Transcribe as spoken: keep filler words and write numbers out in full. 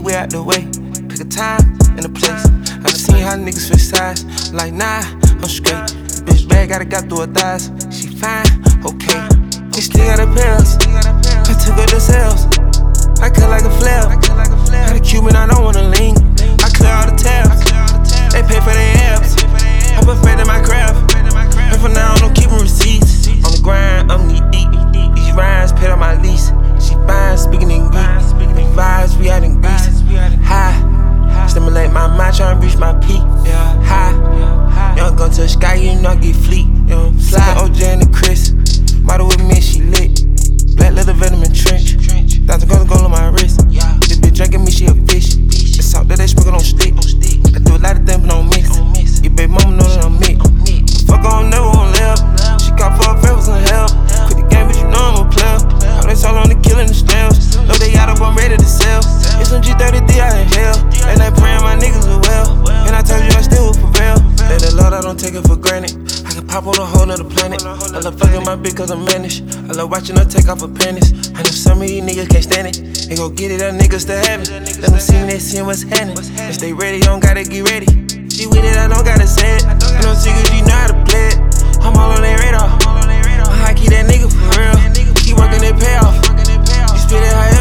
way out the way. Pick a time and a place. I done seen how niggas switch sides. Like, nah, I'm straight. This bitch bad, gotta got through her thighs. She fine, okay. She still got her pills. I took her to sales. I cut like a flare. Got a Cuban, I don't wanna lean. I clear all the tabs. They pay for their abs. I put faith in my craft. And for now, I don't keep receipts. On the grind, I'm knee deep. These rhymes paid on my lease. She fine, speaking in Greek. Vibes, we out in Greece. High, stimulate my mind, tryna reach my peak. High, you don't go to the sky, you know I get fleet. You know, fly O J and the Chris. Model with me, she lit. Black leather vitamin trench. Thousand gold gold on my wrist. This bitch drinking me, she a fish. The salt that they sprinkle on stick. I do a lot of things, but don't mix. Your baby mama know that I'm mixed. Fuck on, never won't live. She got for her friend with some help. Quit the game, but you know I'm a player. All this all on the killing the snails. Know they out up, I'm ready to sell. It's some G thirty-three out in hell. And I praying my niggas are well. And I told you I still will prevail. Thank the Lord, I don't take it for granted. I can pop on a whole nother planet. I love fucking my bitch cause I'm managed. I love watching her take off her panties. I know some of these niggas can't stand it. They gon' get it, that niggas still have it. Let them see me, they see what's happening. If they ready, don't gotta get ready. She with it, I don't gotta say it. I know secrets, you know how to play it. I'm all on their radar. I keep that nigga for real. Keep working, they pay off. You spit it high.